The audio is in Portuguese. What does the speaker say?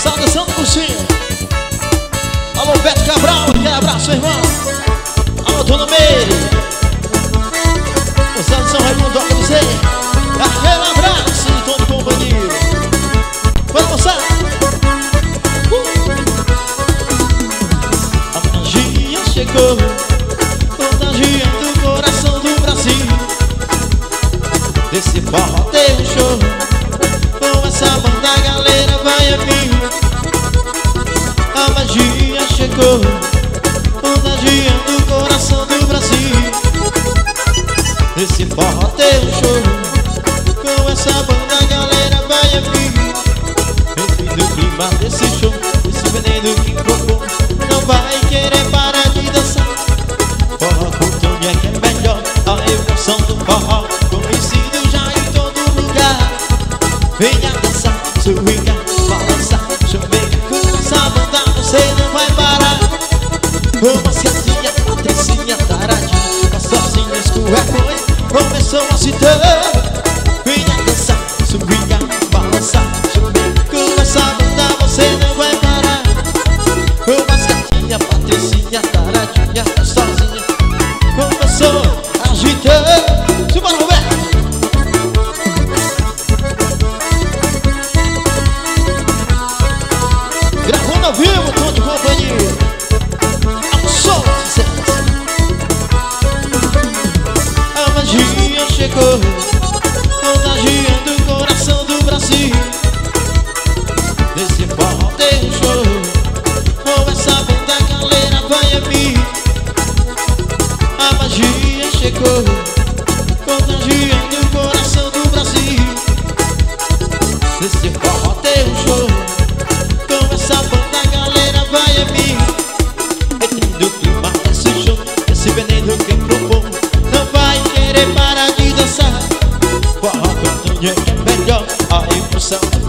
Saudação do Cursinho. Alô, Beto Cabral, aquele abraço, irmão. Alô, Dona Meire. Saudação, Raimundo, pra você. Aquele abraço de todo companhia. Bora moçar. A magia chegou, contagiando o coração do Brasil. Desse forró tem um show, com essa banda a galera vai a mim. A magia chegou, contagiando o coração do Brasil. Desse forró tem um show, com essa banda a galera vai a mim. Eu fui do clima desse show, esse veneno que propôs não vai querer parar de dançar. Forró com Tony é que é melhor, a emoção do forró conhecido já em todo lugar. Venha dançar, swingar, balançar, chamei com essa banda você não vai parar. Uma gatinha, Patricinha, taradinha, sozinha, escorregões, começou a se dar. Venha dançar, swingar, balançar, chamei com essa banda você não vai parar. Uma gatinha, Patricinha, taradinha, sozinha, começou a agitar. Simbora, Roberto! Gravando ao vivo, tom de companhia. Som, sucesso. A magia chegou, contagiando o coração do Brasil. Nesse forró tem um show, com essa banda a galera vai a mim. A magia chegou, contagiando o coração do Brasil. Nesse forró tem um show, com essa banda a galera vai a mim. Entendo o clima desse show, esse veneno que propôs não vai querer parar de dançar. Forró com Tony é que é melhor, a emoção